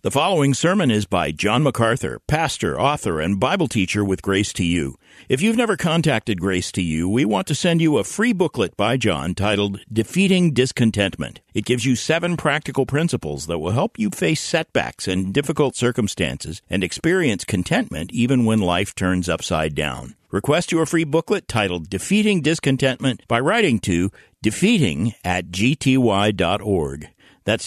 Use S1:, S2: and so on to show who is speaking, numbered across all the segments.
S1: The following sermon is by John MacArthur, pastor, author, and Bible teacher with Grace to You. If you've never contacted Grace to You, we want to send you a free booklet by John titled Defeating Discontentment. It gives you 7 practical principles that will help you face setbacks and difficult circumstances and experience contentment even when life turns upside down. Request your free booklet titled Defeating Discontentment by writing to defeating@gty.org. That's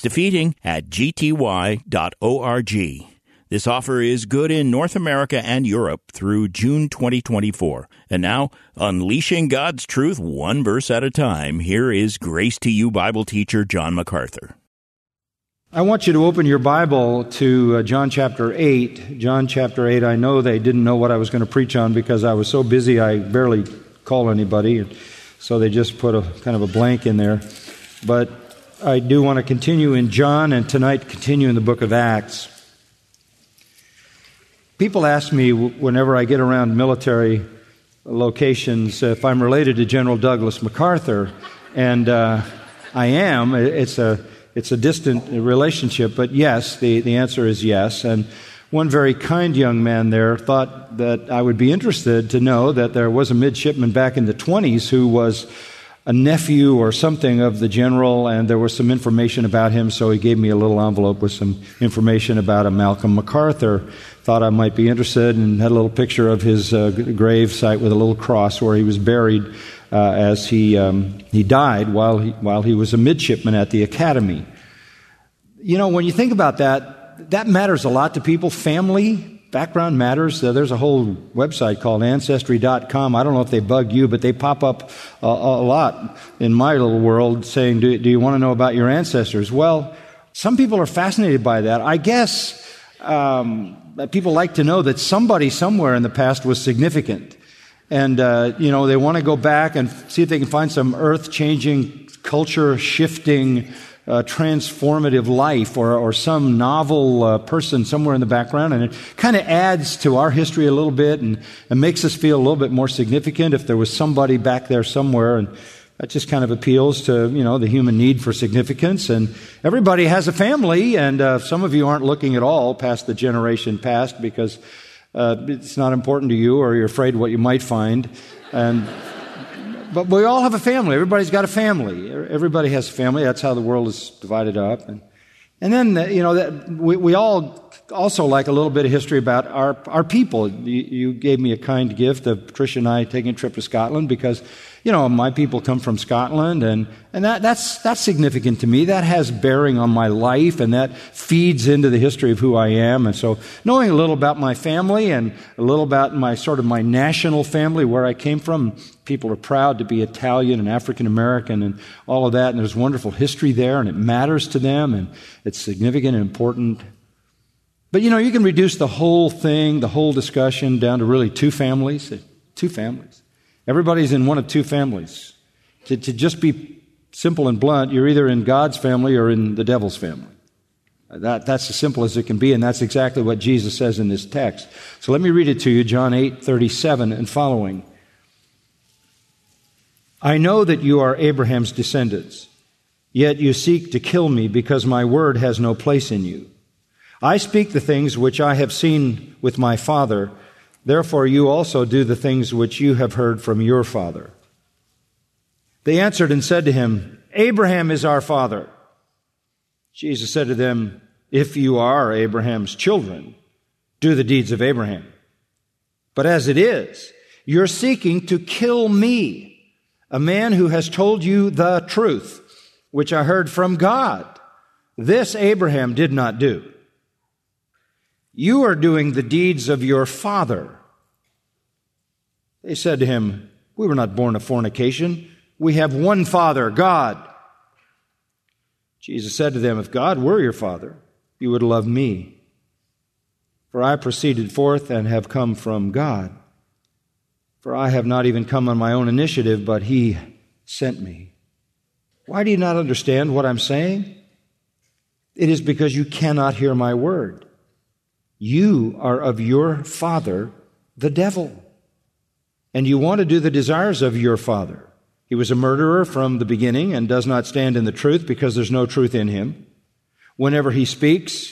S1: defeating@gty.org. This offer is good in North America and Europe through June 2024. And now, unleashing God's truth one verse at a time, here is Grace to You Bible teacher John MacArthur.
S2: I want you to open your Bible to John chapter 8. John chapter 8, I know they didn't know what I was going to preach on because I was so busy I barely called anybody. So they just put a kind of a blank in there. But I do want to continue in John and tonight continue in the book of Acts. People ask me whenever I get around military locations if I'm related to General Douglas MacArthur, and I am. It's a distant relationship, but yes, the answer is yes. And one very kind young man there thought that I would be interested to know that there was a midshipman back in the 20s who was a nephew or something of the general, and there was some information about him, so he gave me a little envelope with some information about a Malcolm MacArthur. Thought I might be interested, and had a little picture of his grave site with a little cross where he was buried as he died while he was a midshipman at the academy. You know, when you think about that matters a lot to people. Family background matters. There's a whole website called Ancestry.com. I don't know if they bug you, but they pop up a lot in my little world saying, do you want to know about your ancestors? Well, some people are fascinated by that. I guess people like to know that somebody somewhere in the past was significant. And, they want to go back and see if they can find some earth-changing, culture-shifting, transformative life or some novel person somewhere in the background, and it kind of adds to our history a little bit and makes us feel a little bit more significant if there was somebody back there somewhere, and that just kind of appeals to, the human need for significance. And everybody has a family, and some of you aren't looking at all past the generation past because it's not important to you or you're afraid what you might find. But we all have a family. Everybody's got a family. Everybody has a family. That's how the world is divided up. And then, we all also like a little bit of history about our people. You gave me a kind gift of Patricia and I taking a trip to Scotland because, my people come from Scotland, and that's significant to me. That has bearing on my life, and that feeds into the history of who I am. And so knowing a little about my family and a little about my national family, where I came from, people are proud to be Italian and African American and all of that, and there's wonderful history there, and it matters to them, and it's significant and important. But you can reduce the whole thing, the whole discussion down to really 2 families. 2 families. Everybody's in one of 2 families. To just be simple and blunt, you're either in God's family or in the devil's family. That's as simple as it can be, and that's exactly what Jesus says in this text. So let me read it to you, John 8:37 and following. I know that you are Abraham's descendants, yet you seek to kill me because my word has no place in you. I speak the things which I have seen with my Father. Therefore you also do the things which you have heard from your father. They answered and said to him, Abraham is our father. Jesus said to them, if you are Abraham's children, do the deeds of Abraham. But as it is, you're seeking to kill me, a man who has told you the truth, which I heard from God. This Abraham did not do. You are doing the deeds of your father. They said to him, we were not born of fornication. We have one Father, God. Jesus said to them, if God were your Father, you would love me. For I proceeded forth and have come from God. For I have not even come on my own initiative, but He sent me. Why do you not understand what I'm saying? It is because you cannot hear my word. You are of your father, the devil, and you want to do the desires of your father. He was a murderer from the beginning and does not stand in the truth because there's no truth in him. Whenever he speaks,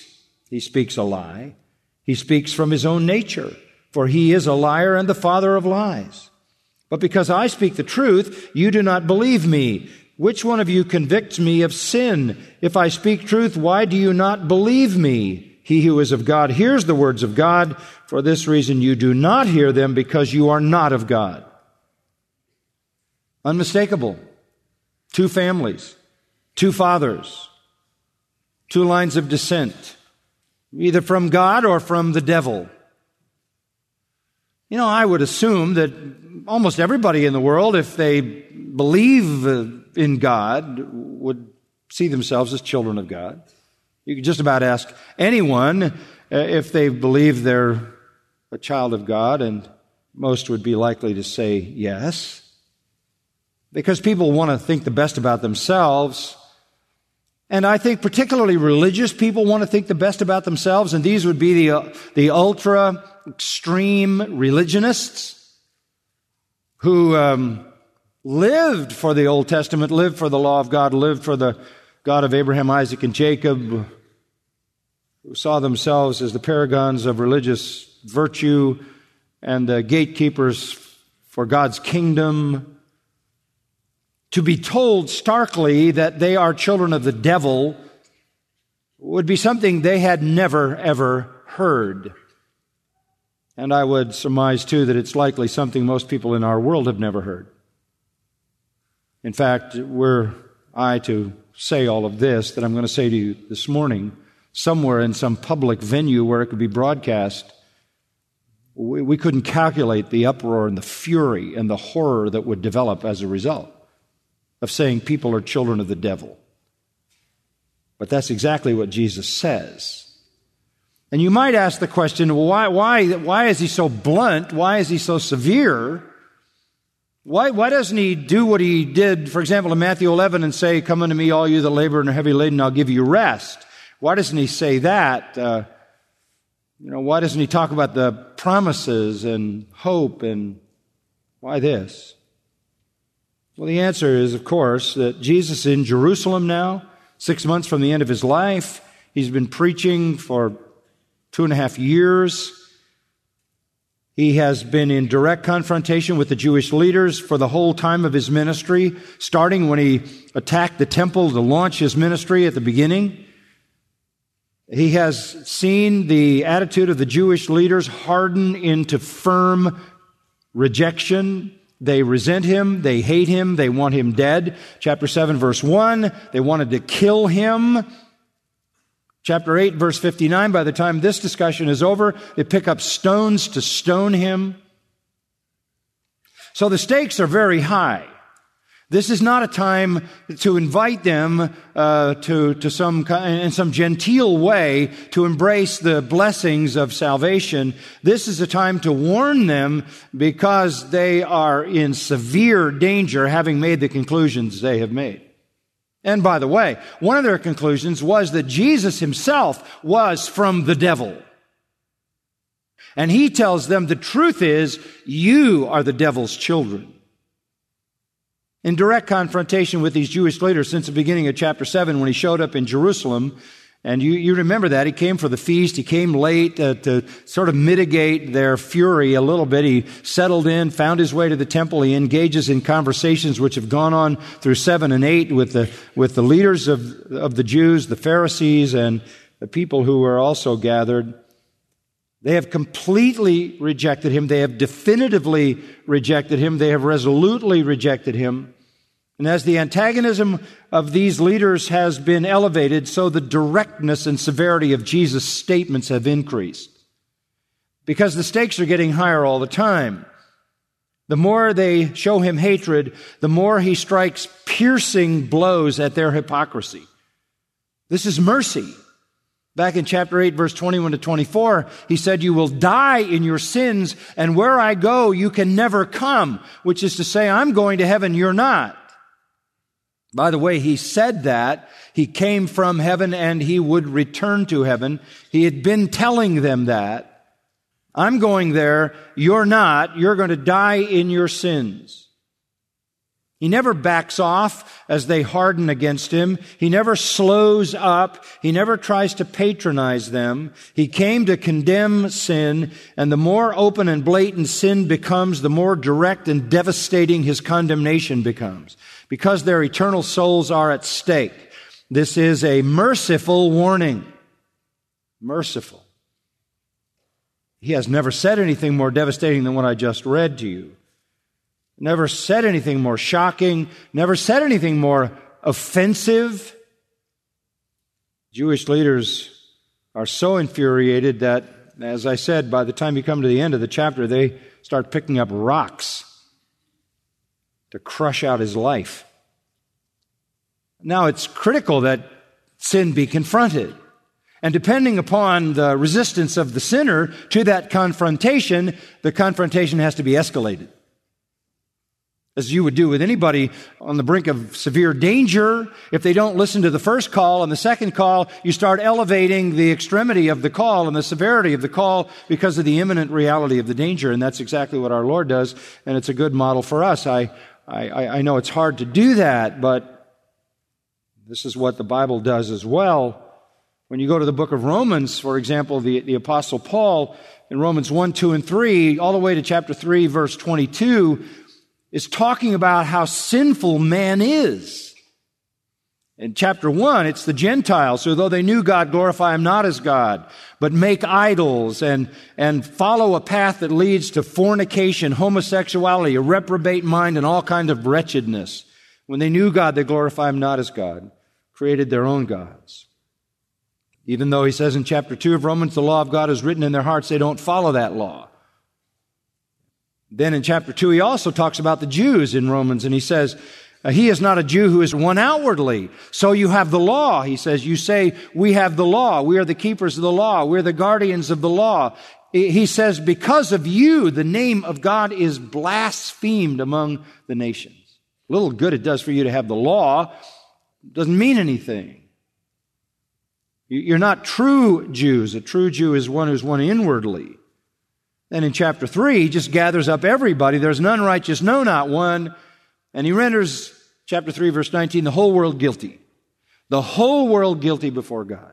S2: he speaks a lie. He speaks from his own nature, for he is a liar and the father of lies. But because I speak the truth, you do not believe me. Which one of you convicts me of sin? If I speak truth, why do you not believe me? He who is of God hears the words of God. For this reason you do not hear them, because you are not of God. Unmistakable. Two families, two fathers, two lines of descent, either from God or from the devil. You know, I would assume that almost everybody in the world, if they believe in God, would see themselves as children of God. You could just about ask anyone if they believe they're a child of God, and most would be likely to say yes. Because people want to think the best about themselves. And I think particularly religious people want to think the best about themselves, and these would be the ultra extreme religionists who lived for the Old Testament, lived for the law of God, lived for the God of Abraham, Isaac, and Jacob, who saw themselves as the paragons of religious virtue and the gatekeepers for God's kingdom. To be told starkly that they are children of the devil would be something they had never, ever heard. And I would surmise, too, that it's likely something most people in our world have never heard. In fact, were I to say all of this that I'm going to say to you this morning, somewhere in some public venue where it could be broadcast, we couldn't calculate the uproar and the fury and the horror that would develop as a result of saying people are children of the devil. But that's exactly what Jesus says. And you might ask the question, why is he so blunt? Why is he so severe? Why doesn't he do what he did, for example, in Matthew 11 and say, "Come unto me, all you that labor and are heavy laden, I'll give you rest"? Why doesn't he say that? Why doesn't he talk about the promises and hope, and why this? Well, the answer is, of course, that Jesus is in Jerusalem now, 6 months from the end of his life. He's been preaching for 2.5 years. He has been in direct confrontation with the Jewish leaders for the whole time of his ministry, starting when he attacked the temple to launch his ministry at the beginning. He has seen the attitude of the Jewish leaders harden into firm rejection. They resent him, they hate him, they want him dead. Chapter 7, verse 1, they wanted to kill him. Chapter 8, verse 59, by the time this discussion is over, they pick up stones to stone him. So the stakes are very high. This is not a time to invite them to some genteel way to embrace the blessings of salvation. This is a time to warn them because they are in severe danger, having made the conclusions they have made. And by the way, one of their conclusions was that Jesus himself was from the devil. And he tells them the truth is, you are the devil's children. In direct confrontation with these Jewish leaders since the beginning of chapter 7 when he showed up in Jerusalem. And you remember that. He came for the feast. He came late to sort of mitigate their fury a little bit. He settled in, found his way to the temple. He engages in conversations which have gone on through 7 and 8 with the leaders of the Jews, the Pharisees, and the people who were also gathered. They have completely rejected him. They have definitively rejected him. They have resolutely rejected him. And as the antagonism of these leaders has been elevated, so the directness and severity of Jesus' statements have increased. Because the stakes are getting higher all the time. The more they show him hatred, the more he strikes piercing blows at their hypocrisy. This is mercy. Back in chapter 8, verse 21 to 24, he said, "You will die in your sins, and where I go, you can never come," which is to say, I'm going to heaven, you're not. By the way, he said that. He came from heaven and he would return to heaven. He had been telling them that. I'm going there, you're not. You're going to die in your sins. He never backs off as they harden against him. He never slows up. He never tries to patronize them. He came to condemn sin, and the more open and blatant sin becomes, the more direct and devastating his condemnation becomes, because their eternal souls are at stake. This is a merciful warning. Merciful. He has never said anything more devastating than what I just read to you. Never said anything more shocking, never said anything more offensive. Jewish leaders are so infuriated that, as I said, by the time you come to the end of the chapter, they start picking up rocks to crush out his life. Now, it's critical that sin be confronted. And depending upon the resistance of the sinner to that confrontation, the confrontation has to be escalated. As you would do with anybody on the brink of severe danger. If they don't listen to the first call and the second call, you start elevating the extremity of the call and the severity of the call because of the imminent reality of the danger. And that's exactly what our Lord does, and it's a good model for us. I know it's hard to do that, but this is what the Bible does as well. When you go to the book of Romans, for example, the Apostle Paul in Romans 1, 2, and 3, all the way to chapter 3, verse 22, is talking about how sinful man is. In chapter 1, it's the Gentiles who, though they knew God, glorify Him not as God, but make idols and follow a path that leads to fornication, homosexuality, a reprobate mind, and all kinds of wretchedness. When they knew God, they glorify Him not as God, created their own gods. Even though he says in chapter 2 of Romans, the law of God is written in their hearts, they don't follow that law. Then in chapter 2, he also talks about the Jews in Romans, and he says, he is not a Jew who is one outwardly. So you have the law. He says, you say, we have the law. We are the keepers of the law. We're the guardians of the law. He says, because of you, the name of God is blasphemed among the nations. Little good it does for you to have the law. It doesn't mean anything. You're not true Jews. A true Jew is one who's one inwardly. Then in chapter 3, he just gathers up everybody. There's none righteous, no, not one. And he renders, chapter 3, verse 19, the whole world guilty. The whole world guilty before God.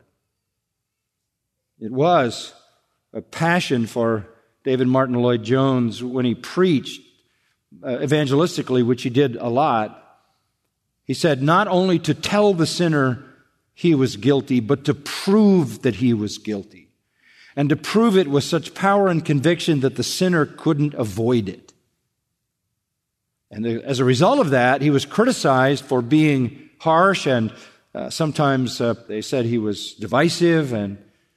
S2: It was a passion for David Martin Lloyd-Jones when he preached evangelistically, which he did a lot. He said, not only to tell the sinner he was guilty, but to prove that he was guilty. And to prove it with such power and conviction that the sinner couldn't avoid it. And as a result of that, he was criticized for being harsh, and sometimes they said he was divisive, and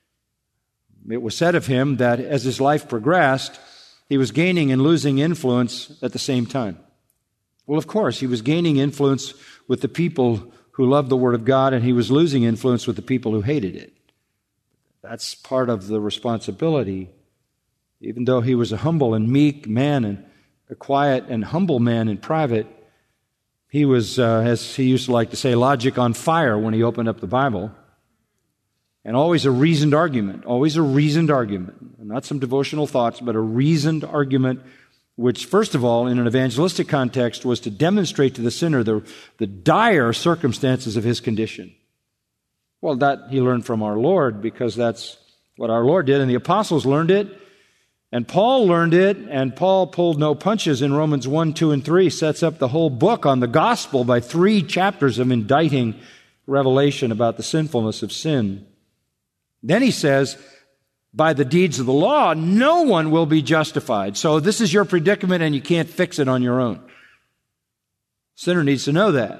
S2: it was said of him that as his life progressed, he was gaining and losing influence at the same time. Well, of course, he was gaining influence with the people who loved the Word of God, and he was losing influence with the people who hated it. That's part of the responsibility. Even though he was a humble and meek man and a quiet and humble man in private, he was, as he used to like to say, logic on fire when he opened up the Bible. And always a reasoned argument, not some devotional thoughts, but a reasoned argument, which, first of all, in an evangelistic context, was to demonstrate to the sinner the dire circumstances of his condition. Well, that he learned from our Lord, because that's what our Lord did, and the apostles learned it, and Paul learned it, and Paul pulled no punches in Romans 1, 2, and 3, sets up the whole book on the gospel by 3 chapters of indicting revelation about the sinfulness of sin. Then he says, by the deeds of the law, no one will be justified. So this is your predicament, and you can't fix it on your own. Sinner needs to know that.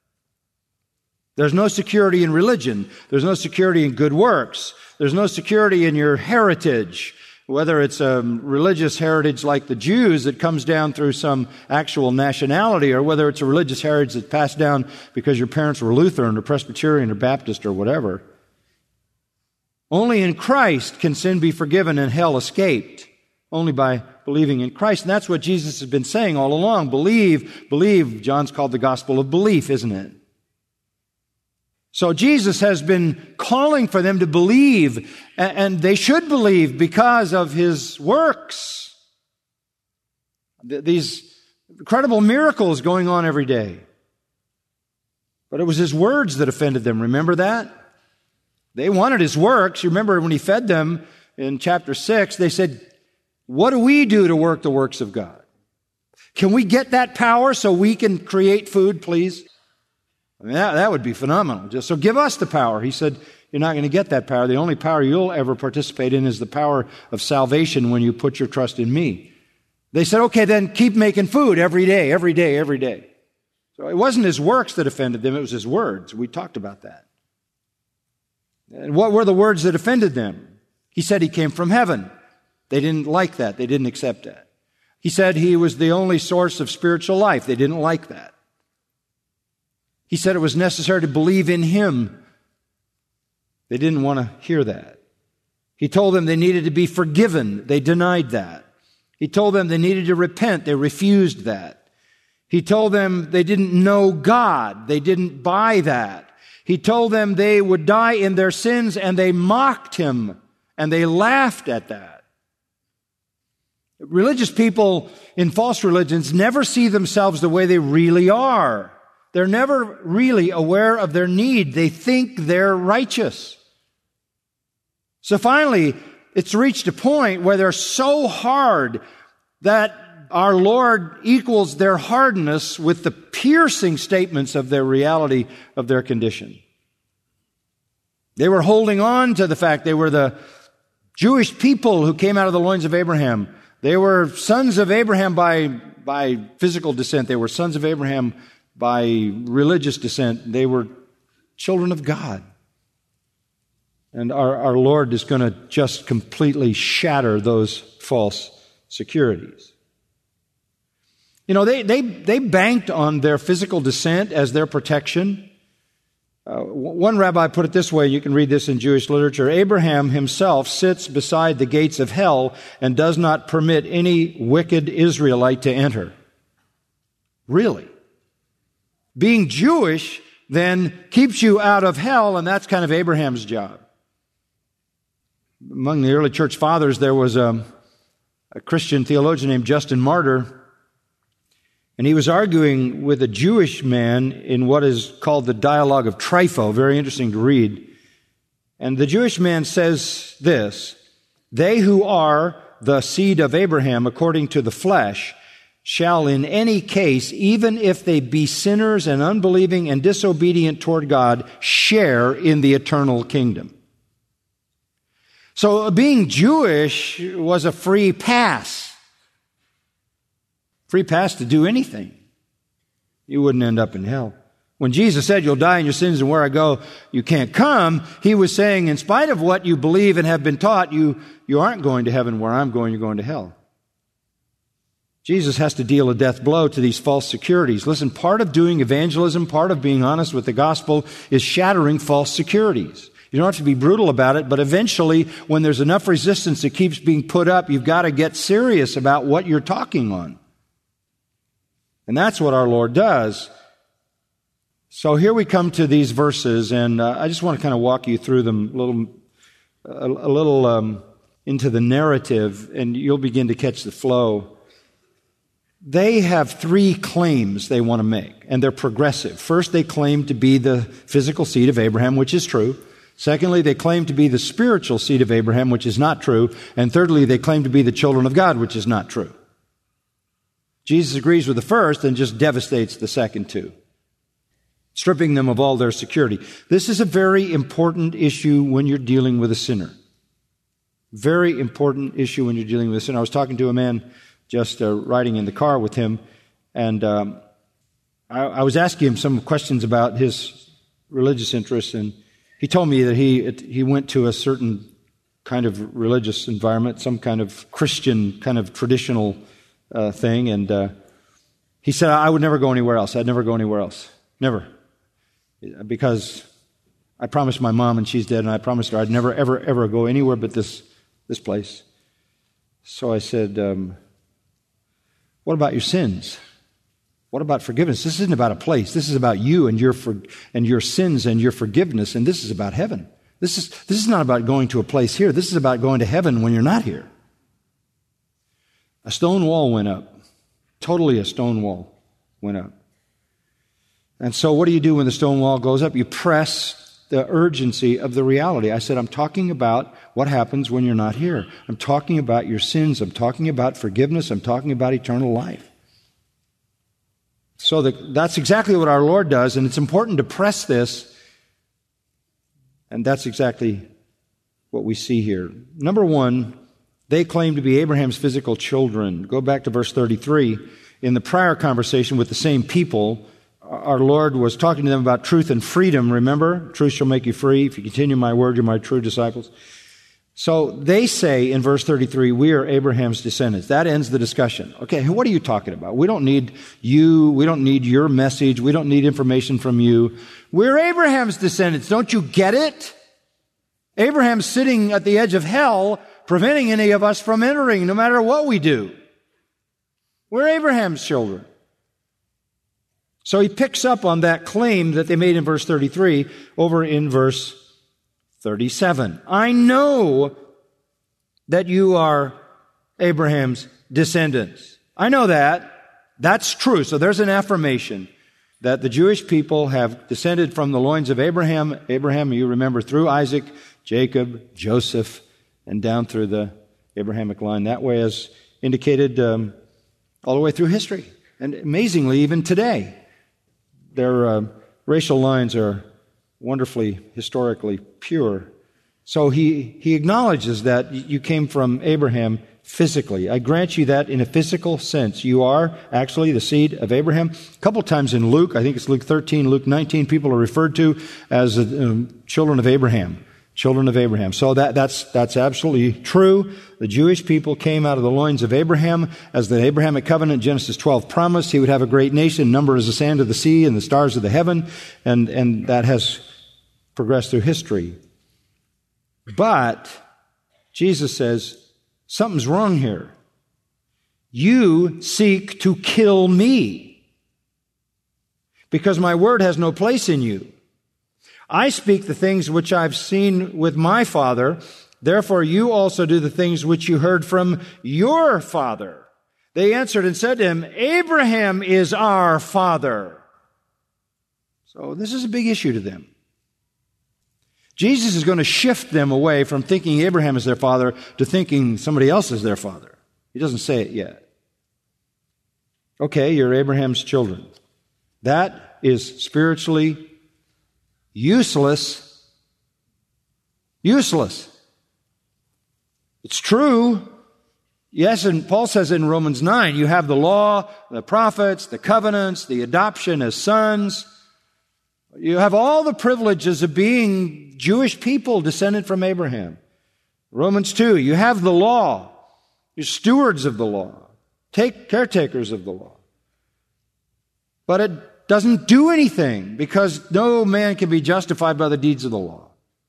S2: There's no security in religion. There's no security in good works. There's no security in your heritage, whether it's a religious heritage like the Jews that comes down through some actual nationality, or whether it's a religious heritage that's passed down because your parents were Lutheran or Presbyterian or Baptist or whatever. Only in Christ can sin be forgiven and hell escaped. Only by believing in Christ. And that's what Jesus has been saying all along. Believe. John's called the gospel of belief, isn't it? So Jesus has been calling for them to believe, and they should believe because of His works. These Incredible miracles going on every day. But it was His words that offended them. Remember that? They wanted His works. You remember when He fed them in chapter 6, they said, what do we do to work the works of God? Can we get that power so we can create food, please? I mean, that would be phenomenal. So give us the power. He said, you're not going to get that power. The only power you'll ever participate in is the power of salvation when you put your trust in me. They said, okay, then keep making food every day, every day, every day. So it wasn't His works that offended them, it was His words. We talked about that. And what were the words that offended them? He said He came from heaven. They didn't like that. They didn't accept that. He said He was the only source of spiritual life. They didn't like that. He said it was necessary to believe in Him. They didn't want to hear that. He told them they needed to be forgiven. They denied that. He told them they needed to repent. They refused that. He told them they didn't know God. They didn't buy that. He told them they would die in their sins, and they mocked Him, and they laughed at that. Religious people in false religions never see themselves the way they really are. They're never really aware of their need. They think they're righteous. So finally, it's reached a point where they're so hard that our Lord equals their hardness with the piercing statements of their reality of their condition. They were holding on to the fact they were the Jewish people who came out of the loins of Abraham. They were sons of Abraham by physical descent. They were sons of Abraham by religious descent. They were children of God. And our Lord is going to just completely shatter those false securities. You know, they banked on their physical descent as their protection. One rabbi put it this way, you can read this in Jewish literature: Abraham himself sits beside the gates of hell and does not permit any wicked Israelite to enter. Really? Being Jewish then keeps you out of hell, and that's kind of Abraham's job. Among the early church fathers, there was a Christian theologian named Justin Martyr, and he was arguing with a Jewish man in what is called the Dialogue of Trypho, very interesting to read. And the Jewish man says this: they who are the seed of Abraham according to the flesh shall in any case, even if they be sinners and unbelieving and disobedient toward God, share in the eternal kingdom. So being Jewish was a free pass. Free pass to do anything. You wouldn't end up in hell. When Jesus said, you'll die in your sins and where I go, you can't come, He was saying, in spite of what you believe and have been taught, you aren't going to heaven. Where I'm going, you're going to hell. Jesus has to deal a death blow to these false securities. Listen, part of doing evangelism, part of being honest with the gospel is shattering false securities. You don't have to be brutal about it, but eventually, when there's enough resistance that keeps being put up, you've got to get serious about what you're talking on. And that's what our Lord does. So here we come to these verses, and I just want to kind of walk you through them a little into the narrative, and you'll begin to catch the flow. They have three claims they want to make, and they're progressive. First, they claim to be the physical seed of Abraham, which is true. Secondly, they claim to be the spiritual seed of Abraham, which is not true. And thirdly, they claim to be the children of God, which is not true. Jesus agrees with the first and just devastates the second two, stripping them of all their security. This is a very important issue when you're dealing with a sinner. Very important issue when you're dealing with a sinner. I was talking to a man just riding in the car with him, and I was asking him some questions about his religious interests, and he told me that he went to a certain kind of religious environment, some kind of Christian, kind of traditional thing, and he said, I would never go anywhere else. I'd never go anywhere else. Never. Because I promised my mom, and she's dead, and I promised her I'd never, ever, ever go anywhere but this place. So I said, what about your sins? What about forgiveness? This isn't about a place. This is about you and your sins and your forgiveness, and this is about heaven. This is not about going to a place here. This is about going to heaven when you're not here. A stone wall went up Totally a stone wall went up. And so what do you do when the stone wall goes up? You press the urgency of the reality. I said, I'm talking about what happens when you're not here. I'm talking about your sins. I'm talking about forgiveness. I'm talking about eternal life. So that's exactly what our Lord does, and it's important to press this, and that's exactly what we see here. Number one, they claim to be Abraham's physical children. Go back to verse 33. In the prior conversation with the same people, our Lord was talking to them about truth and freedom. Remember, truth shall make you free. If you continue my word, you're my true disciples. So they say in verse 33, we are Abraham's descendants. That ends the discussion. Okay, what are you talking about? We don't need you. We don't need your message. We don't need information from you. We're Abraham's descendants. Don't you get it? Abraham's sitting at the edge of hell, preventing any of us from entering, no matter what we do. We're Abraham's children. So he picks up on that claim that they made in verse 33 over in verse 37. I know that you are Abraham's descendants. I know that. That's true. So there's an affirmation that the Jewish people have descended from the loins of Abraham. Abraham, you remember, through Isaac, Jacob, Joseph, and down through the Abrahamic line. That way is indicated all the way through history. And amazingly, even today, their racial lines are wonderfully, historically pure. So he acknowledges that you came from Abraham physically. I grant you that in a physical sense. You are actually the seed of Abraham. A couple times in Luke, I think it's Luke 13, Luke 19, people are referred to as children of Abraham. Children of Abraham. So that's absolutely true. The Jewish people came out of the loins of Abraham. As the Abrahamic covenant, Genesis 12 promised, he would have a great nation, number as the sand of the sea and the stars of the heaven. And that has progressed through history. But Jesus says, something's wrong here. You seek to kill me because my word has no place in you. I speak the things which I've seen with my Father. Therefore, you also do the things which you heard from your father. They answered and said to him, Abraham is our father. So this is a big issue to them. Jesus is going to shift them away from thinking Abraham is their father to thinking somebody else is their father. He doesn't say it yet. Okay, you're Abraham's children. That is spiritually useless. Useless. It's true. Yes, and Paul says in Romans 9, you have the law, the prophets, the covenants, the adoption as sons. You have all the privileges of being Jewish people descended from Abraham. Romans 2, you have the law. You're stewards of the law. Caretakers of the law. But it doesn't do anything because no man can be justified by the deeds of the law.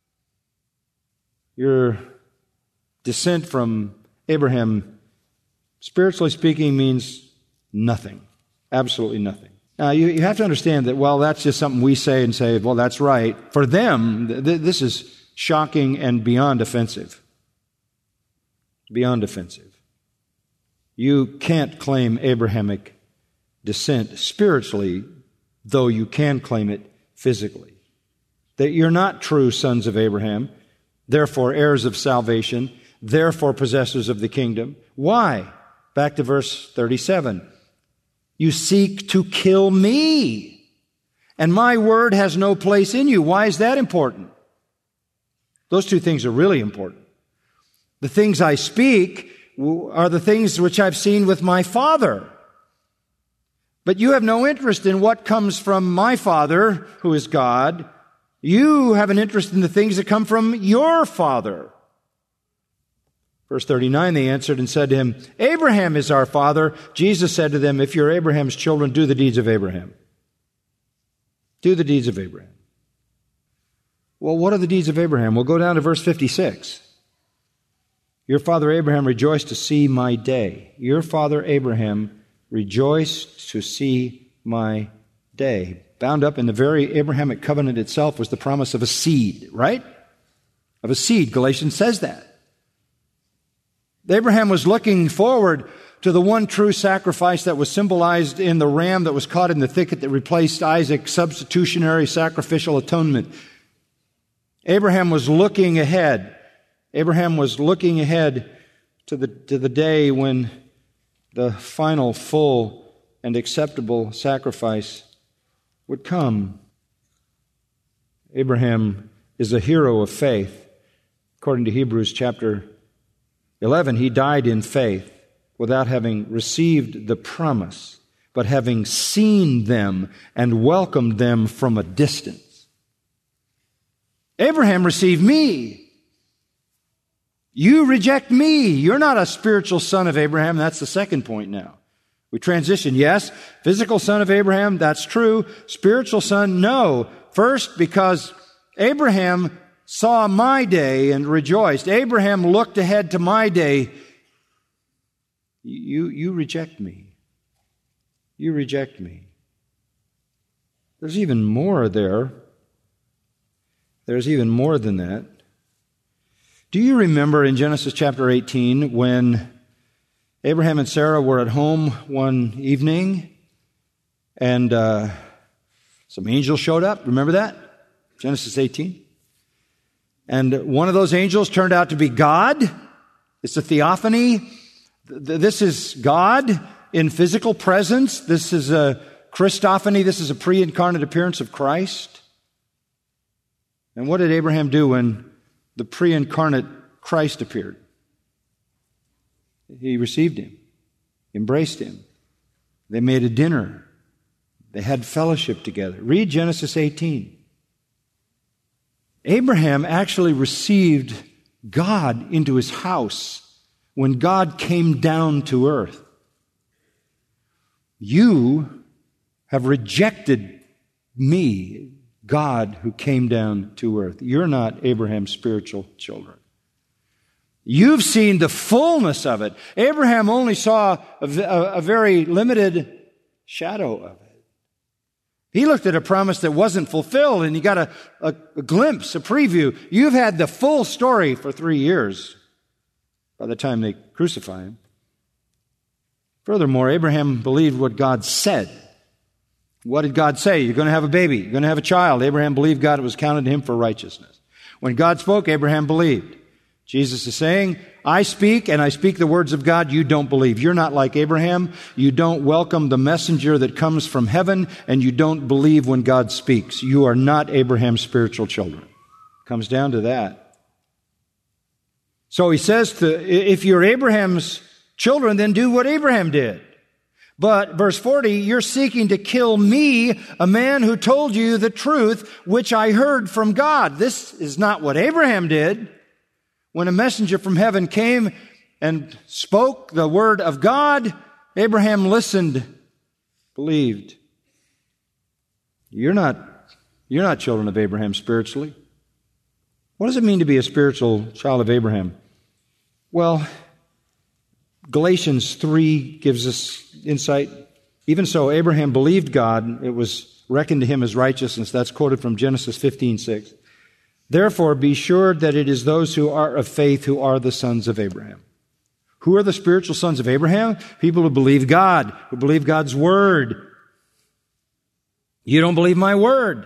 S2: Your descent from Abraham, spiritually speaking, means nothing. Absolutely nothing. Now, you have to understand that, well, that's just something we say and say, well, that's right. For them, this is shocking and beyond offensive. Beyond offensive. You can't claim Abrahamic descent spiritually, though you can claim it physically. That you're not true sons of Abraham, therefore heirs of salvation, therefore possessors of the kingdom. Why? Back to verse 37. You seek to kill me, and my word has no place in you. Why is that important? Those two things are really important. The things I speak are the things which I've seen with my Father. But you have no interest in what comes from my Father, who is God. You have an interest in the things that come from your Father. Verse 39, they answered and said to him, Abraham is our father. Jesus said to them, if you're Abraham's children, do the deeds of Abraham. Do the deeds of Abraham. Well, what are the deeds of Abraham? We'll go down to verse 56. Your father Abraham rejoiced to see my day. Your father Abraham rejoiced to see my day. Bound up in the very Abrahamic covenant itself was the promise of a seed, right? Of a seed. Galatians says that. Abraham was looking forward to the one true sacrifice that was symbolized in the ram that was caught in the thicket that replaced Isaac's substitutionary sacrificial atonement. Abraham was looking ahead. Abraham was looking ahead to the day when the final, full, and acceptable sacrifice would come. Abraham is a hero of faith. According to Hebrews chapter 11, he died in faith without having received the promise, but having seen them and welcomed them from a distance. Abraham received me. You reject me. You're not a spiritual son of Abraham. That's the second point now. We transition. Yes, physical son of Abraham, that's true. Spiritual son, no. First, because Abraham saw my day and rejoiced. Abraham looked ahead to my day. You reject me. You reject me. There's even more there. There's even more than that. Do you remember in Genesis chapter 18 when Abraham and Sarah were at home one evening and some angels showed up? Remember that? Genesis 18. And one of those angels turned out to be God. It's a theophany. This is God in physical presence. This is a Christophany. This is a pre-incarnate appearance of Christ. And what did Abraham do when the pre-incarnate Christ appeared? He received him, embraced him. They made a dinner. They had fellowship together. Read Genesis 18. Abraham actually received God into his house when God came down to earth. You have rejected me, God who came down to earth. You're not Abraham's spiritual children. You've seen the fullness of it. Abraham only saw a very limited shadow of it. He looked at a promise that wasn't fulfilled, and he got a glimpse, a preview. You've had the full story for 3 years by the time they crucify him. Furthermore, Abraham believed what God said. What did God say? You're going to have a baby. You're going to have a child. Abraham believed God. It was counted to him for righteousness. When God spoke, Abraham believed. Jesus is saying, I speak, and I speak the words of God. You don't believe. You're not like Abraham. You don't welcome the messenger that comes from heaven, and you don't believe when God speaks. You are not Abraham's spiritual children. It comes down to that. So he says, if you're Abraham's children, then do what Abraham did. But, verse 40, you're seeking to kill me, a man who told you the truth, which I heard from God. This is not what Abraham did. When a messenger from heaven came and spoke the word of God, Abraham listened, believed. You're not children of Abraham spiritually. What does it mean to be a spiritual child of Abraham? Well, Galatians 3 gives us insight. Even so, Abraham believed God. It was reckoned to him as righteousness. That's quoted from Genesis 15:6. Therefore, be sure that it is those who are of faith who are the sons of Abraham. Who are the spiritual sons of Abraham? People who believe God, who believe God's word. You don't believe my word.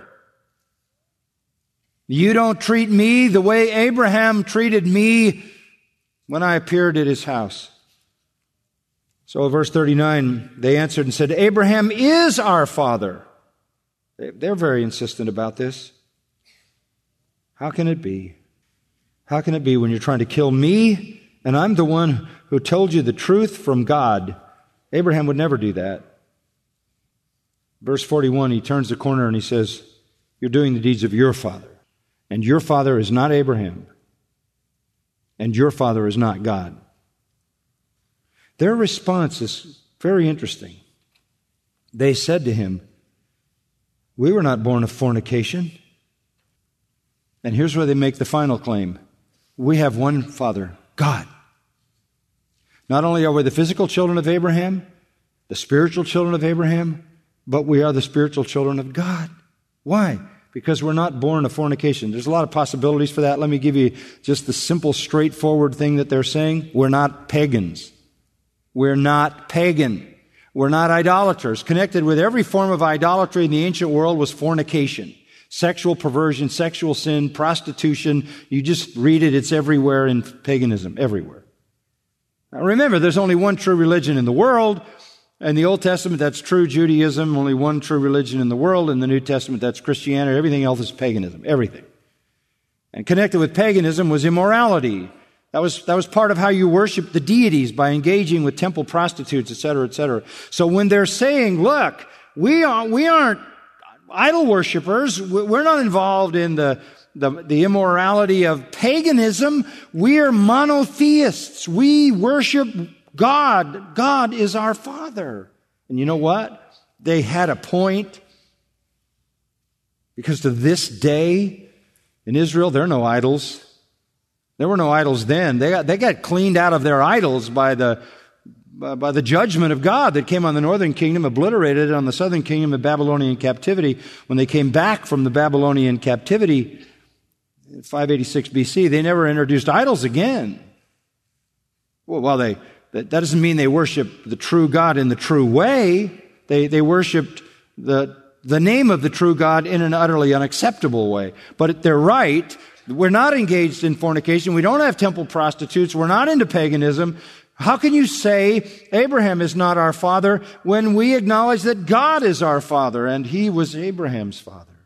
S2: You don't treat me the way Abraham treated me when I appeared at his house. So verse 39, they answered and said, Abraham is our father. They're very insistent about this. How can it be? How can it be when you're trying to kill me and I'm the one who told you the truth from God? Abraham would never do that. Verse 41, he turns the corner and he says, you're doing the deeds of your father. And your father is not Abraham. And your father is not God. Their response is very interesting. They said to him, we were not born of fornication. And here's where they make the final claim. We have one Father, God. Not only are we the physical children of Abraham, the spiritual children of Abraham, but we are the spiritual children of God. Why? Because we're not born of fornication. There's a lot of possibilities for that. Let me give you just the simple, straightforward thing that they're saying. We're not pagans. We're not pagan. We're not idolaters. Connected with every form of idolatry in the ancient world was fornication. Sexual perversion, sexual sin, prostitution. You just read it. It's everywhere in paganism. Everywhere. Now remember, there's only one true religion in the world. In the Old Testament, that's true Judaism. Only one true religion in the world. In the New Testament, that's Christianity. Everything else is paganism. Everything. And connected with paganism was immorality. That was part of how you worship the deities, by engaging with temple prostitutes, etc., etc. So when they're saying, look, we aren't idol worshipers, we're not involved in the immorality of paganism, we are monotheists. We worship God. God is our Father. And you know what? They had a point, because to this day in Israel, there are no idols. There were no idols then. They got cleaned out of their idols by the judgment of God that came on the northern kingdom, obliterated it on the southern kingdom of Babylonian captivity. When they came back from the Babylonian captivity in 586 BC, they never introduced idols again. Well, that doesn't mean they worshiped the true God in the true way. They worshiped the name of the true God in an utterly unacceptable way. But they're right. We're not engaged in fornication. We don't have temple prostitutes. We're not into paganism. How can you say Abraham is not our father when we acknowledge that God is our father and he was Abraham's father?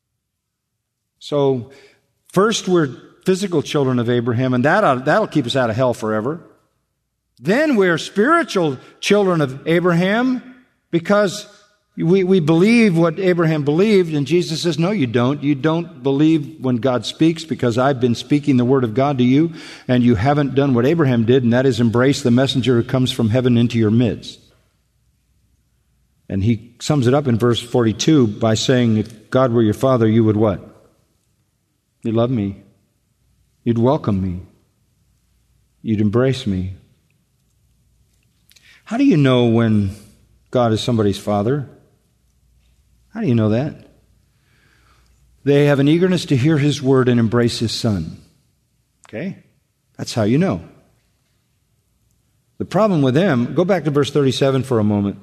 S2: So, first we're physical children of Abraham, and that'll keep us out of hell forever. Then we're spiritual children of Abraham because we believe what Abraham believed, and Jesus says, no, you don't. You don't believe when God speaks because I've been speaking the word of God to you, and you haven't done what Abraham did, and that is embrace the messenger who comes from heaven into your midst. And he sums it up in verse 42 by saying, if God were your father, you would what? You'd love me. You'd welcome me. You'd embrace me. How do you know when God is somebody's father? How do you know that? They have an eagerness to hear his word and embrace his son. Okay? That's how you know. The problem with them, go back to verse 37 for a moment.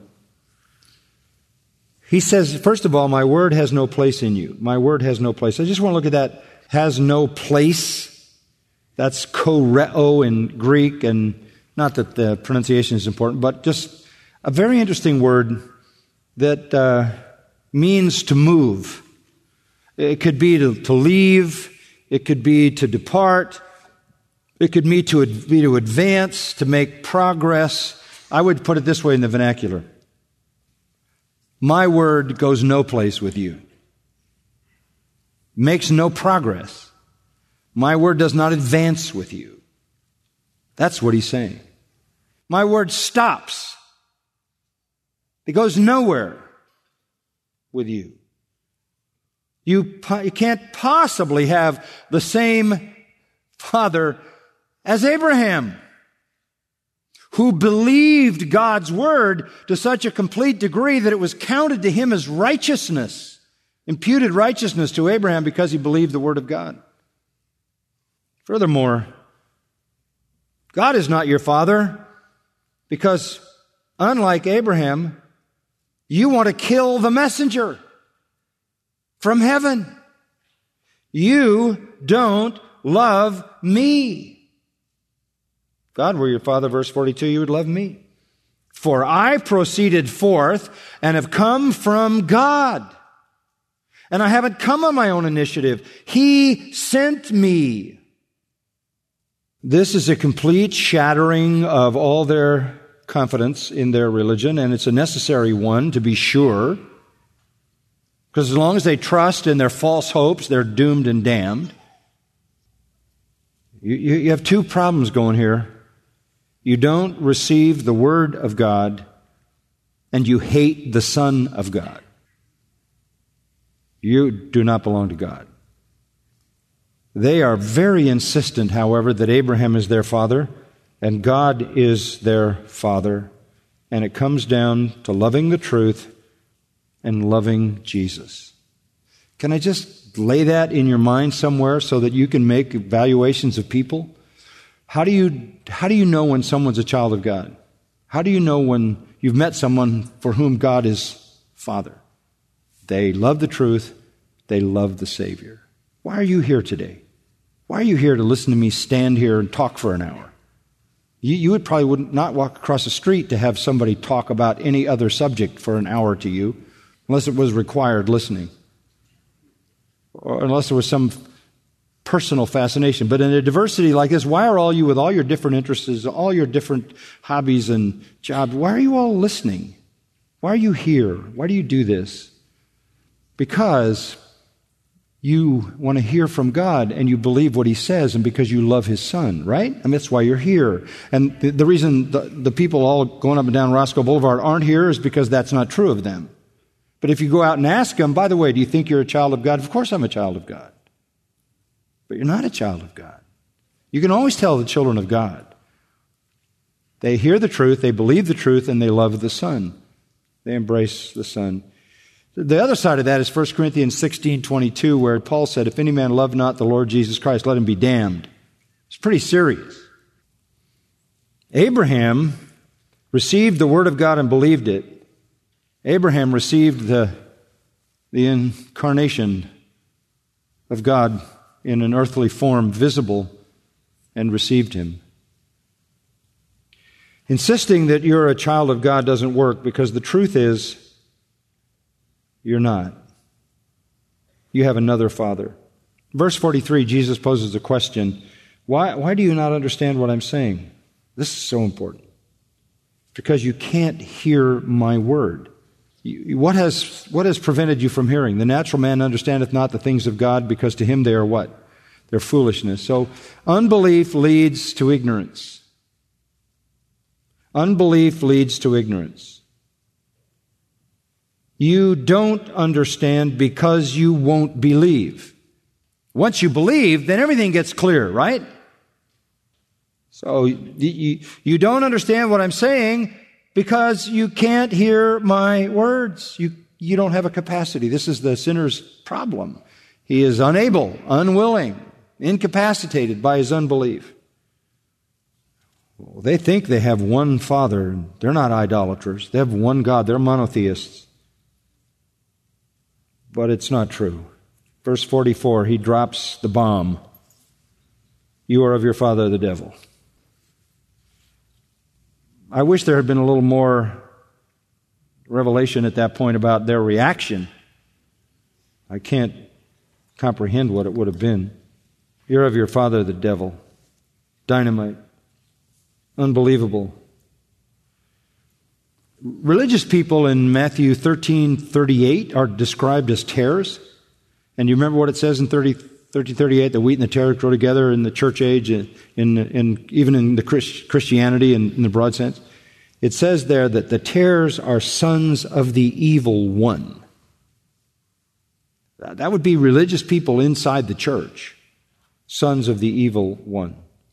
S2: He says, first of all, my word has no place in you. My word has no place. I just want to look at that. Has no place. That's koreo in Greek, and not that the pronunciation is important, but just a very interesting word that means to move. It could be to leave. It could be to depart. It could be to advance, to make progress. I would put it this way in the vernacular. My word goes no place with you. Makes no progress. My word does not advance with you. That's what he's saying. My word stops. It goes nowhere with you. You can't possibly have the same father as Abraham, who believed God's word to such a complete degree that it was counted to him as righteousness, imputed righteousness to Abraham because he believed the word of God. Furthermore, God is not your father because, unlike Abraham, you want to kill the messenger from heaven. You don't love me. If God were your father, verse 42, you would love me. For I proceeded forth and have come from God. And I haven't come on my own initiative. He sent me. This is a complete shattering of all their confidence in their religion, and it's a necessary one, to be sure. Because as long as they trust in their false hopes, they're doomed and damned. You have two problems going here. You don't receive the Word of God, and you hate the Son of God. You do not belong to God. They are very insistent, however, that Abraham is their father, and God is their Father, and it comes down to loving the truth and loving Jesus. Can I just lay that in your mind somewhere so that you can make evaluations of people? How do you know when someone's a child of God? How do you know when you've met someone for whom God is Father? They love the truth. They love the Savior. Why are you here today? Why are you here to listen to me stand here and talk for an hour? You would probably not walk across the street to have somebody talk about any other subject for an hour to you, unless it was required listening, or unless there was some personal fascination. But in a diversity like this, why are all you, with all your different interests, all your different hobbies and jobs, why are you all listening? Why are you here? Why do you do this? Because you want to hear from God and you believe what He says, and because you love His Son, right? I mean, that's why you're here. And the reason the people all going up and down Roscoe Boulevard aren't here is because that's not true of them. But if you go out and ask them, by the way, do you think you're a child of God? Of course I'm a child of God. But you're not a child of God. You can always tell the children of God. They hear the truth, they believe the truth, and they love the Son. They embrace the Son. The other side of that is 1 Corinthians 16:22, where Paul said, if any man love not the Lord Jesus Christ, let him be damned. It's pretty serious. Abraham received the Word of God and believed it. Abraham received the incarnation of God in an earthly form, visible, and received Him. Insisting that you're a child of God doesn't work, because the truth is, you're not. You have another Father. Verse 43, Jesus poses a question. Why do you not understand what I'm saying? This is so important. Because you can't hear my word. What has prevented you from hearing? The natural man understandeth not the things of God, because to him they are what? They're foolishness. So unbelief leads to ignorance. Unbelief leads to ignorance. You don't understand because you won't believe. Once you believe, then everything gets clear, right? So you don't understand what I'm saying because you can't hear my words. You don't have a capacity. This is the sinner's problem. He is unable, unwilling, incapacitated by his unbelief. Well, they think they have one Father. They're not idolaters. They have one God. They're monotheists. But it's not true. Verse 44, he drops the bomb. You are of your father, the devil. I wish there had been a little more revelation at that point about their reaction. I can't comprehend what it would have been. You're of your father, the devil. Dynamite. Unbelievable. Religious people in Matthew 13:38 are described as tares. And you remember what it says in 13:38? The wheat and the tares grow together in the church age, and even in the Christianity in the broad sense. It says there that the tares are sons of the evil one. That would be religious people inside the church. Sons of the evil one.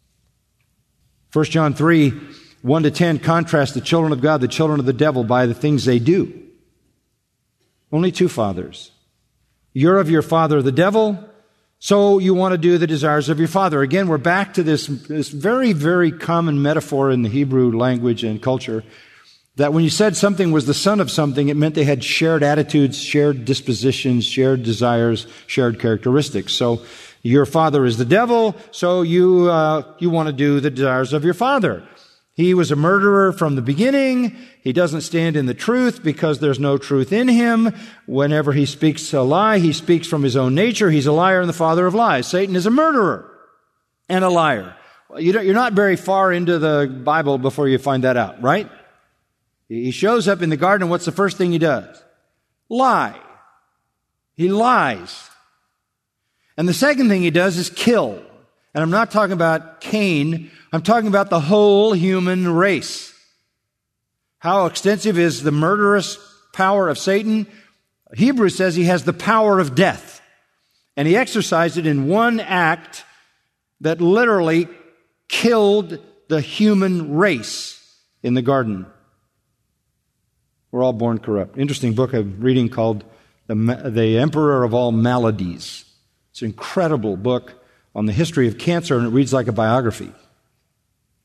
S2: 1 John 3:1-10 contrasts the children of God, the children of the devil, by the things they do. Only two fathers. You're of your father, the devil, so you want to do the desires of your father. Again, we're back to this very, very common metaphor in the Hebrew language and culture, that when you said something was the son of something, it meant they had shared attitudes, shared dispositions, shared desires, shared characteristics. So your father is the devil, so you want to do the desires of your father. He was a murderer from the beginning. He doesn't stand in the truth because there's no truth in him. Whenever he speaks a lie, he speaks from his own nature. He's a liar and the father of lies. Satan is a murderer and a liar. You're not very far into the Bible before you find that out, right? He shows up in the garden, and what's the first thing he does? Lie. He lies. And the second thing he does is kill. And I'm not talking about Cain. I'm talking about the whole human race. How extensive is the murderous power of Satan? Hebrews says he has the power of death. And he exercised it in one act that literally killed the human race in the garden. We're all born corrupt. Interesting book I'm reading called The Emperor of All Maladies. It's an incredible book on the history of cancer, and it reads like a biography.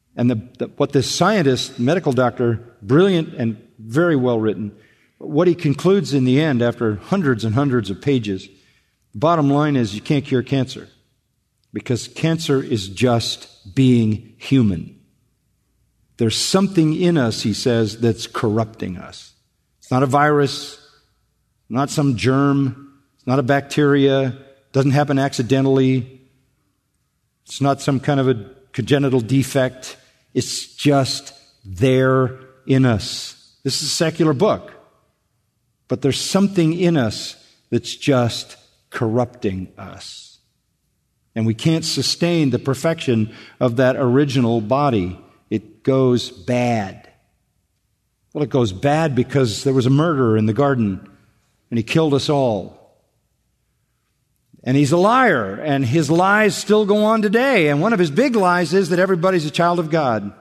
S2: And what this scientist, medical doctor, brilliant and very well written, what he concludes in the end after hundreds and hundreds of pages, bottom line is you can't cure cancer because cancer is just being human. There's something in us, he says, that's corrupting us. It's not a virus, not some germ, it's not a bacteria, it doesn't happen accidentally, it's not some kind of a congenital defect, it's just there in us. This is a secular book, but there's something in us that's just corrupting us. And we can't sustain the perfection of that original body. It goes bad. Well, it goes bad because there was a murderer in the garden, and he killed us all. And he's a liar, and his lies still go on today. And one of his big lies is that everybody's a child of God.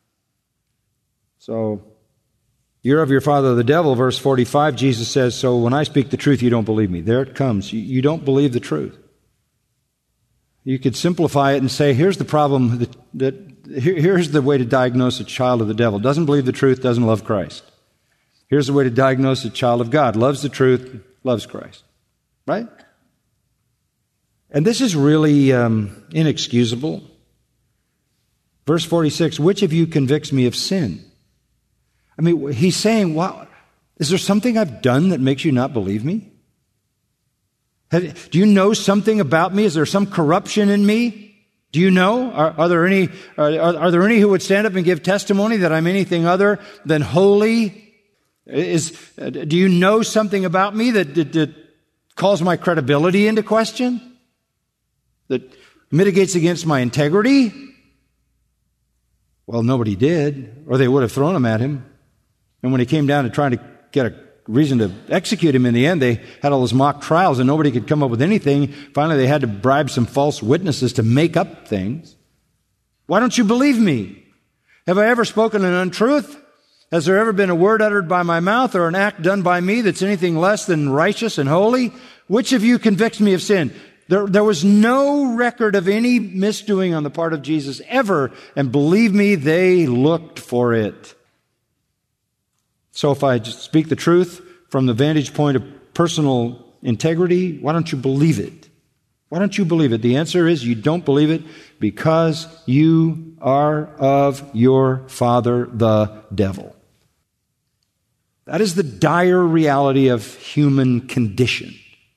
S2: So, you're of your father the devil, verse 45, Jesus says, so when I speak the truth, you don't believe me. There it comes. You don't believe the truth. You could simplify it and say, here's the problem, here's the way to diagnose a child of the devil. Doesn't believe the truth, doesn't love Christ. Here's the way to diagnose a child of God. Loves the truth, loves Christ. Right? And this is really inexcusable. Verse 46, which of you convicts me of sin? I mean, he's saying, wow, is there something I've done that makes you not believe me? Do you know something about me? Is there some corruption in me? Do you know? Are there any who would stand up and give testimony that I'm anything other than holy? Do you know something about me that calls my credibility into question? That mitigates against my integrity? Well, nobody did, or they would have thrown him at him. And when he came down to try to get a reason to execute him in the end, they had all those mock trials and nobody could come up with anything. Finally, they had to bribe some false witnesses to make up things. Why don't you believe me? Have I ever spoken an untruth? Has there ever been a word uttered by my mouth or an act done by me that's anything less than righteous and holy? Which of you convicts me of sin? There was no record of any misdoing on the part of Jesus ever, and believe me, they looked for it. So if I just speak the truth from the vantage point of personal integrity, why don't you believe it? Why don't you believe it? The answer is you don't believe it because you are of your father, the devil. That is the dire reality of human condition.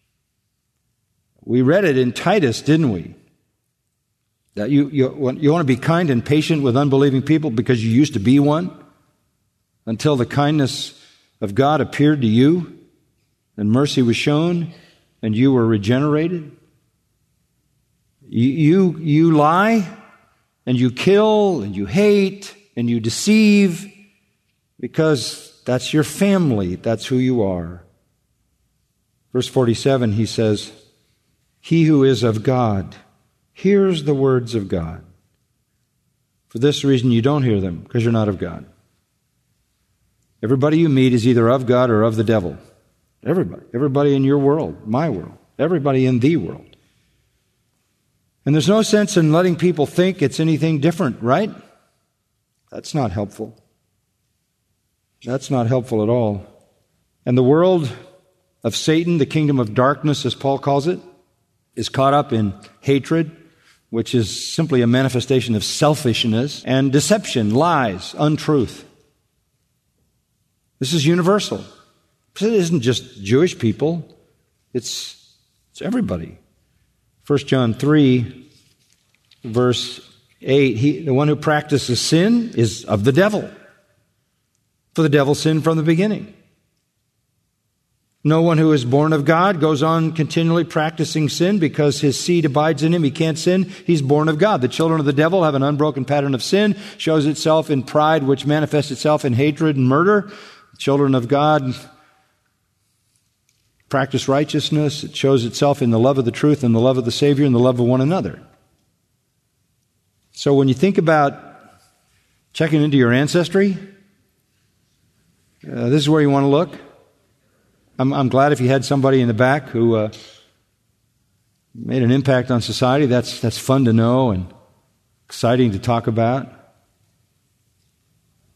S2: We read it in Titus, didn't we? That you want to be kind and patient with unbelieving people because you used to be one, until the kindness of God appeared to you, and mercy was shown, and you were regenerated. You lie, and you kill, and you hate, and you deceive, because that's your family. That's who you are. Verse 47, he says, he who is of God hears the words of God. For this reason you don't hear them, because you're not of God. Everybody you meet is either of God or of the devil. Everybody. Everybody in your world, my world. Everybody in the world. And there's no sense in letting people think it's anything different, right? That's not helpful. That's not helpful at all. And the world of Satan, the kingdom of darkness, as Paul calls it, is caught up in hatred, which is simply a manifestation of selfishness, and deception, lies, untruth. This is universal. It isn't just Jewish people. It's everybody. 1 John 3, verse 8, the one who practices sin is of the devil. For the devil sinned from the beginning. No one who is born of God goes on continually practicing sin because his seed abides in him. He can't sin. He's born of God. The children of the devil have an unbroken pattern of sin, shows itself in pride, which manifests itself in hatred and murder. The children of God practice righteousness. It shows itself in the love of the truth and the love of the Savior and the love of one another. So when you think about checking into your ancestry, this is where you want to look. I'm glad if you had somebody in the back who made an impact on society. That's fun to know and exciting to talk about.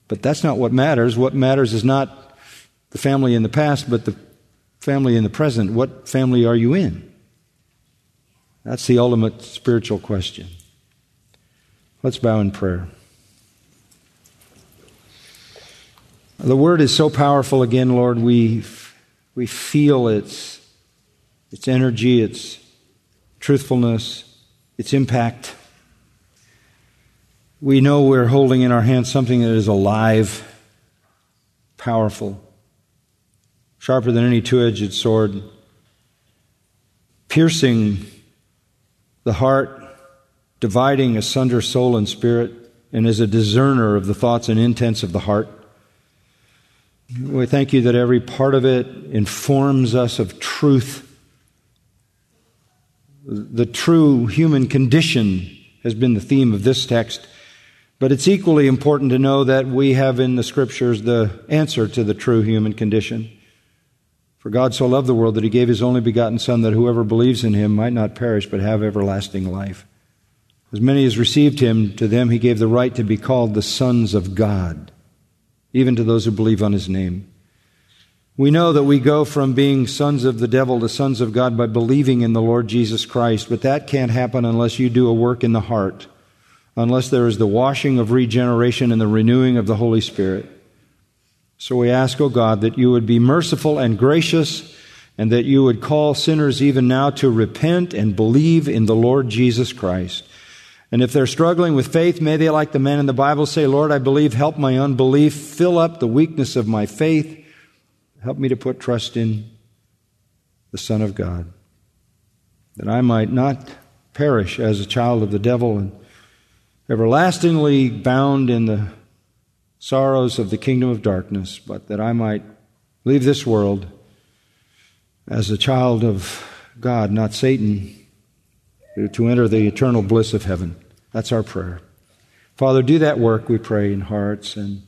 S2: But that's not what matters. What matters is not the family in the past, but the family in the present. What family are you in? That's the ultimate spiritual question. Let's bow in prayer. The Word is so powerful again, Lord. We feel its energy, its truthfulness, its impact. We know we're holding in our hands something that is alive, powerful, sharper than any two-edged sword, piercing the heart, dividing asunder soul and spirit, and is a discerner of the thoughts and intents of the heart. We thank you that every part of it informs us of truth. The true human condition has been the theme of this text, but it's equally important to know that we have in the Scriptures the answer to the true human condition. For God so loved the world that He gave His only begotten Son, that whoever believes in Him might not perish but have everlasting life. As many as received Him, to them He gave the right to be called the sons of God, even to those who believe on His name. We know that we go from being sons of the devil to sons of God by believing in the Lord Jesus Christ, but that can't happen unless you do a work in the heart, unless there is the washing of regeneration and the renewing of the Holy Spirit. So we ask, O God, that you would be merciful and gracious, and that you would call sinners even now to repent and believe in the Lord Jesus Christ. And if they're struggling with faith, may they, like the man in the Bible, say, Lord, I believe, help my unbelief, fill up the weakness of my faith, help me to put trust in the Son of God, that I might not perish as a child of the devil and everlastingly bound in the sorrows of the kingdom of darkness, but that I might leave this world as a child of God, not Satan, to enter the eternal bliss of heaven. That's our prayer. Father, do that work, we pray, in hearts. And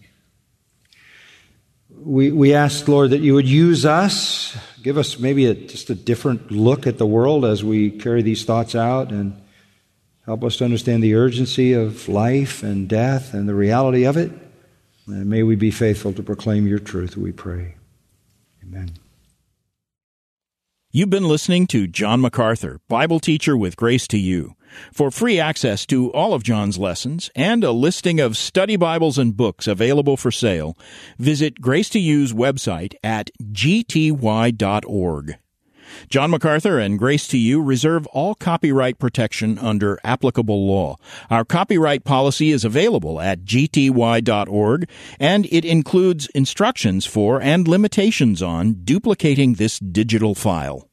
S2: we ask, Lord, that you would use us, give us maybe just a different look at the world as we carry these thoughts out, and help us to understand the urgency of life and death and the reality of it. And may we be faithful to proclaim your truth, we pray. Amen.
S1: You've been listening to John MacArthur, Bible teacher with Grace to You. For free access to all of John's lessons and a listing of study Bibles and books available for sale, visit Grace to You's website at gty.org. John MacArthur and Grace to You reserve all copyright protection under applicable law. Our copyright policy is available at gty.org, and it includes instructions for and limitations on duplicating this digital file.